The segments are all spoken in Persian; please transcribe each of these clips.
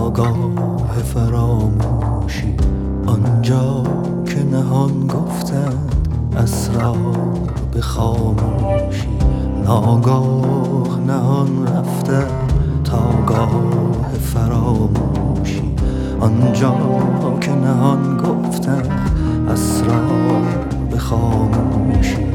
ناگاه فراموشی، آنجا که نهان گفتند اسرار به خاموشی. ناگاه نهان رفته تا گاه فراموشی، آنجا که نهان گفتند اسرار به خاموشی.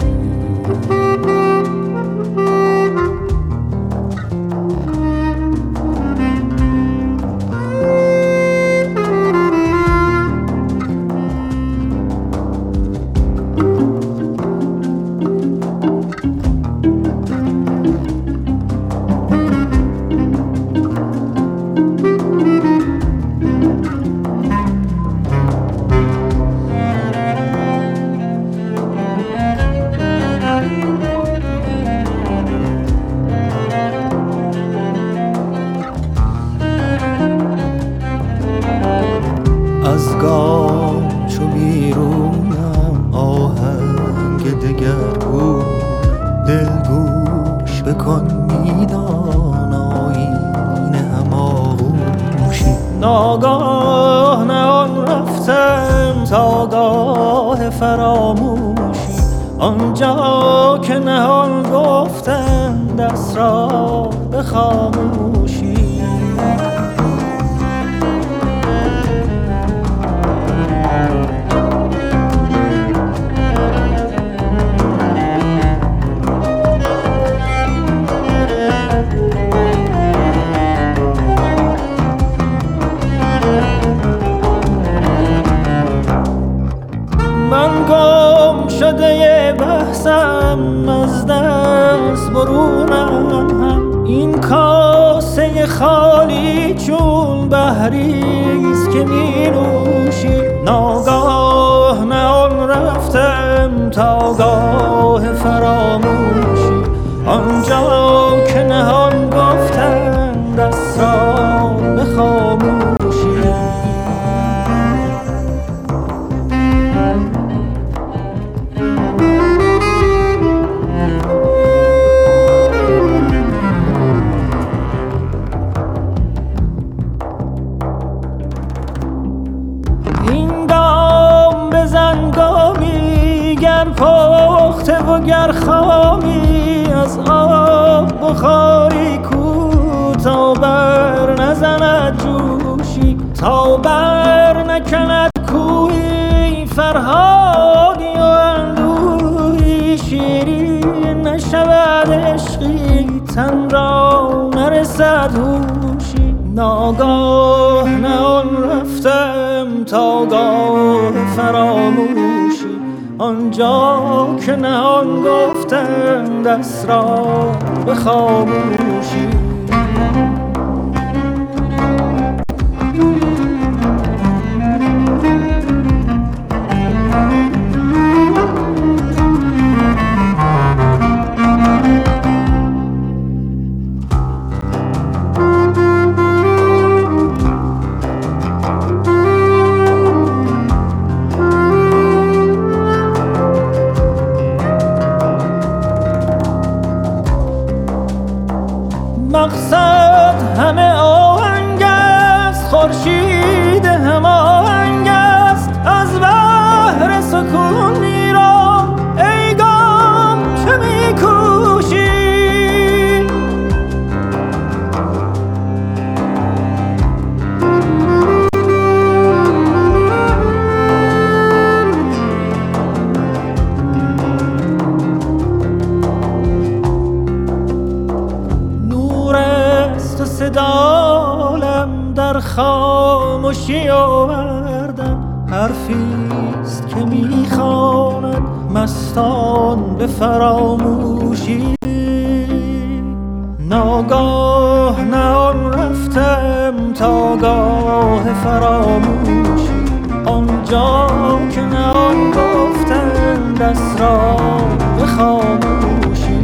از گام چو بیرونم آهنگ دگرگو، دل گوش بکن میدان آیین هماغوشی. ناگاه نهان رفتم تا گاه فراموشی، آنجا که نهان گفتند اسرار به خاموشی. من گم شده بحثم، از دست برونم، این کاسه خالی چون بحریست که می نوشی. ناگاه نهان رفتم تا گاه فراموشی، آنجا که نهان گفتند اسرار به خاموشی. این گام بزن گامی، گر پخته و گر خامی، از آب بخاری کو تا بر نزند جوشی. تا بر نکند کوی فرهادی و اندوهی، شیرین نشود عشقی تن را نرسد هوشی. ناگاه نهان رفتم تا گاه فراموشی، آنجا که نهان گفتند اسرار به خاموشی. مقصد همه آهنگ است، خورشید هماهنگ است، از بحر سکون میرم ای گام چه میکوشی. صدالم در خاموشی آوردن، حرفیست که میخواند مستان به فراموشی. ناگاه نهان رفتم تا گاه فراموشی، آنجا که نهان گفتند اسرار به خاموشی.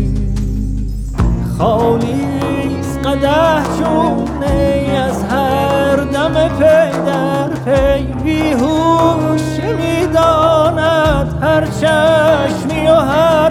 خالی قدح چون نی از هر دم پی در پی، بیهوش میداند هر چشمی و هر